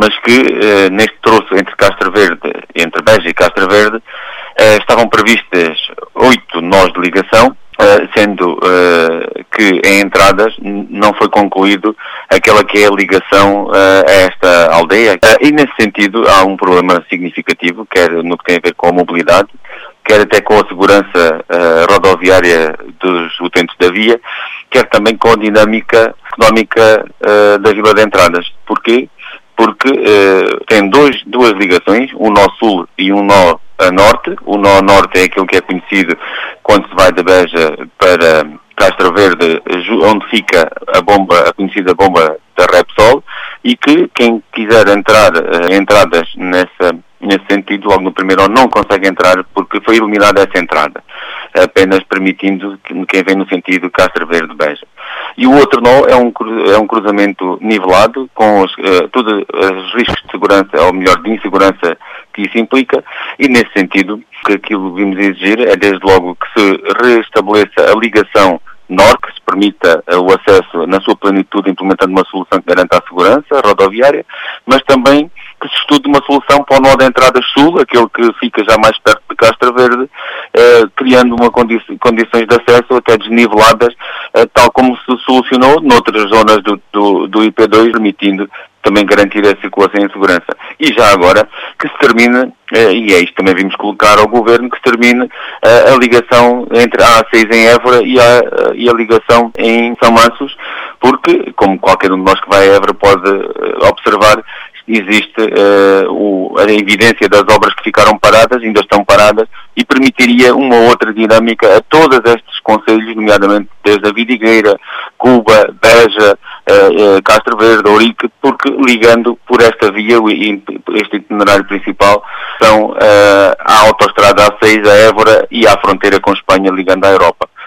mas que neste troço entre Castra Verde, entre Beja e Castra Verde, estavam previstas 8 nós de ligação, sendo que em entradas não foi concluído aquela que é a ligação a esta aldeia. E nesse sentido há um problema significativo, quer no que tem a ver com a mobilidade, quer até com a segurança rodoviária dos utentes da via, quer também com a dinâmica económica da Vila de Entradas. Porquê? Porque tem duas ligações, um nó sul e um nó a norte. O nó norte é aquilo que é conhecido quando se vai da Beja para Castra Verde, onde fica a conhecida bomba da Repsol, e que quem quiser entrar entradas nesse sentido, logo no primeiro ano não consegue entrar porque foi eliminada essa entrada, apenas permitindo quem vem no sentido Castra Verde-Beja. E o outro nó é um cruzamento nivelado, com todos os riscos de segurança, ou melhor, de insegurança que isso implica, e nesse sentido, que aquilo que vimos exigir é desde logo que se restabeleça a ligação norte, que se permita o acesso na sua plenitude, implementando uma solução que garanta a segurança rodoviária, mas também que se estude uma solução para o nó de entrada sul, aquele que fica já mais perto de Castra Verde, criando condições de acesso até desniveladas, tal como se solucionou noutras zonas do IP2, permitindo também garantir a circulação em segurança. E já agora que se termine, e é isto também vimos colocar ao Governo, que se termine a ligação entre a A6 em Évora e a ligação em São Mansos, porque, como qualquer um de nós que vai a Évora pode observar, existe a evidência das obras que ficaram paradas, ainda estão paradas, e permitiria uma outra dinâmica a todos estes concelhos, nomeadamente desde a Vidigueira, Cuba, Beja, Castra Verde, Ourique, porque ligando por esta via, este itinerário principal, são a autoestrada A6 a Évora e à fronteira com Espanha, ligando à Europa.